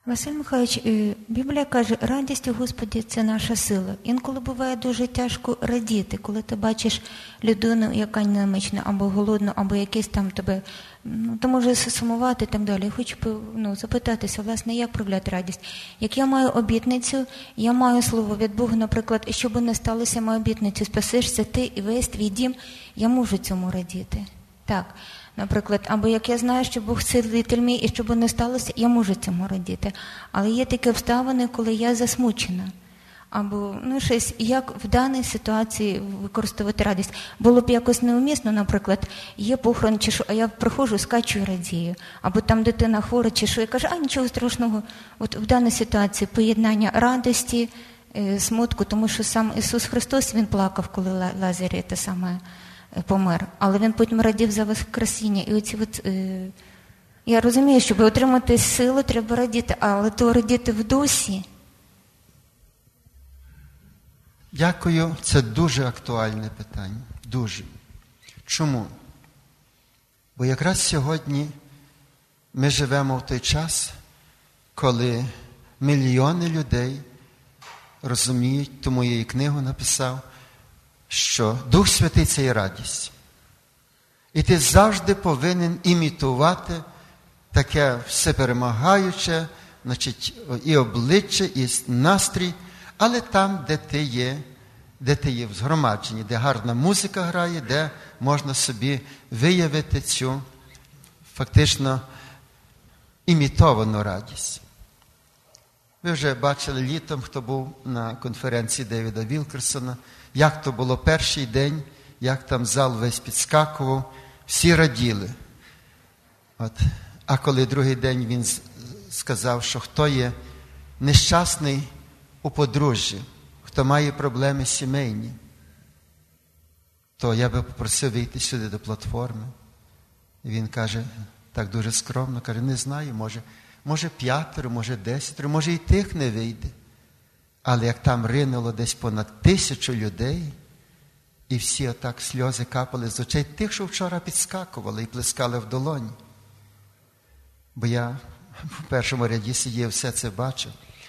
Василь Михайлович, Біблія каже, радість у Господі – це наша сила. Інколи буває дуже тяжко радіти, коли ти бачиш людину, яка немічна, або голодну, або якийсь там тебе, ти може сумувати і так далі. Я хочу запитатися, власне, як проявляти радість? Як я маю обітницю, я маю слово від Бога, наприклад, що би не сталося, маю обітницю, спасишся ти і весь твій дім, я можу цьому радіти. Так. Наприклад, або як я знаю, що Бог цілитель мій, і що би не сталося, я можу цьому радіти. Але є такі обставини, коли я засмучена. Або, щось, як в даній ситуації використовувати радість. Було б якось неумісно, наприклад, є похорон, чи що, а я приходжу, скачу і радію. Або там дитина хвора, чи що, і каже, нічого страшного. От в даній ситуації поєднання радості, смутку, тому що сам Ісус Христос, Він плакав, коли Лазарь те саме помер. Але він потім радів за воскресіння. І я розумію, щоб отримати силу, треба радіти, але то радіти в дусі. Дякую. Це дуже актуальне питання. Дуже. Чому? Бо якраз сьогодні ми живемо в той час, коли мільйони людей розуміють, тому я і книгу написав, що Дух Святий – це є радість. І ти завжди повинен імітувати таке всеперемагаюче, і обличчя, і настрій, але там, де ти є в згромадженні, де гарна музика грає, де можна собі виявити цю фактично імітовану радість. Ви вже бачили літом, хто був на конференції Девіда Вілкерсона, як то було перший день, як там зал весь підскакував, всі раділи. А коли другий день він сказав, що хто є нещасний у подружжі, хто має проблеми сімейні, то я би попросив вийти сюди до платформи. І він каже, так дуже скромно, каже, не знаю, може 5, може 10, може і тих не вийде. Але як там ринуло десь понад 1000 людей, і всі отак сльози капали з очей тих, що вчора підскакували і плескали в долоні. Бо я в першому ряді сидів, все це бачив.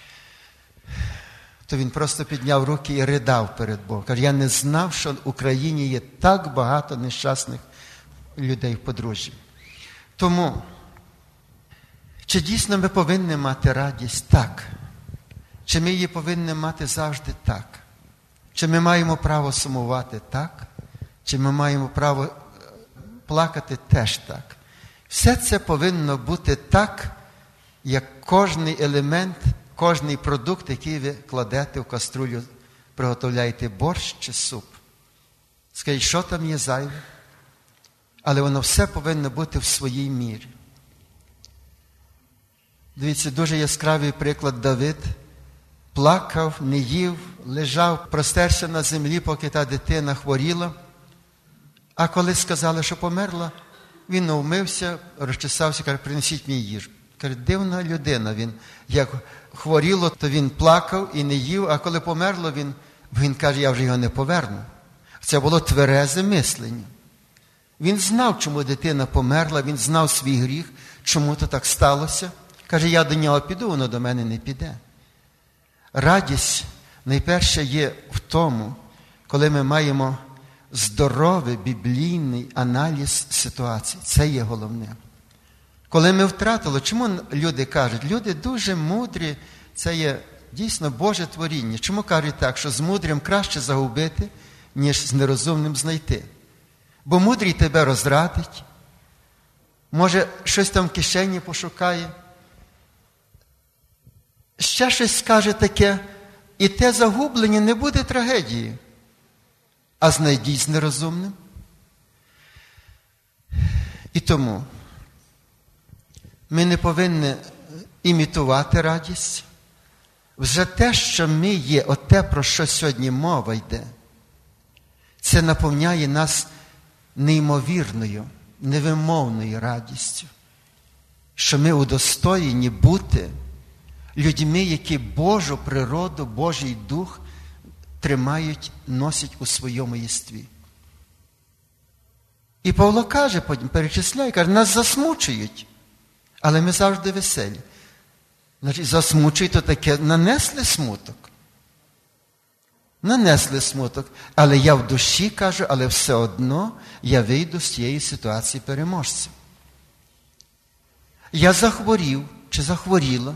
То він просто підняв руки і ридав перед Богом. Каже, я не знав, що в Україні є так багато нещасних людей в подружжі. Тому, чи дійсно ми повинні мати радість? Так. Чи ми її повинні мати завжди? Так. Чи ми маємо право сумувати? Так. Чи ми маємо право плакати? Теж так. Все це повинно бути так, як кожний елемент, кожний продукт, який ви кладете в каструлю, приготовляєте борщ чи суп. Скажіть, що там є зайве? Але воно все повинно бути в своїй мірі. Дивіться, дуже яскравий приклад. Давид плакав, не їв, лежав, простерся на землі, поки та дитина хворіла. А коли сказали, що померла, він вмився, розчесався, каже, принесіть мені їжу. Каже, дивна людина. Він, як хворіло, то він плакав і не їв, а коли померло, він каже, я вже його не поверну. Це було тверезе мислення. Він знав, чому дитина померла, він знав свій гріх, чому то так сталося. Каже, я до нього піду, воно до мене не піде. Радість найперше є в тому, коли ми маємо здоровий біблійний аналіз ситуації. Це є головне. Коли ми втратили, чому люди кажуть? Люди дуже мудрі, це є дійсно Боже творіння. Чому кажуть так, що з мудрим краще загубити, ніж з нерозумним знайти? Бо мудрий тебе розрадить, може щось там в кишені пошукає, ще щось скаже таке, і те загублення не буде трагедії. А знайдіть з нерозумним. І тому ми не повинні імітувати радість. Вже те, що ми є, оте, про що сьогодні мова йде, це наповняє нас неймовірною, невимовною радістю. Що ми удостоєні бути людьми, які Божу природу, Божий дух тримають, носять у своєму єстві. І Павло каже, потім перечисляє, каже, нас засмучують, але ми завжди веселі. Значить, засмучують, то таке нанесли смуток. Нанесли смуток. Але я в душі кажу, але все одно я вийду з цієї ситуації переможцем. Я захворів чи захворіла.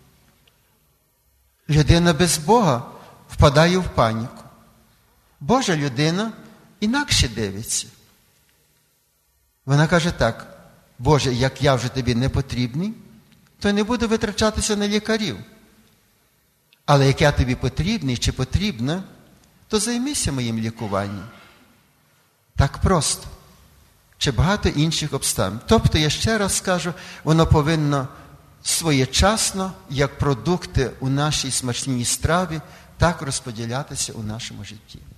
Людина без Бога впадає в паніку. Божа людина інакше дивиться. Вона каже так: Боже, як я вже тобі не потрібний, то не буду витрачатися на лікарів. Але як я тобі потрібний чи потрібна, то займися моїм лікуванням. Так просто. Чи багато інших обставин. Тобто, я ще раз скажу, воно повинно своєчасно, як продукти у нашій смачній страві, так розподілятися у нашому житті.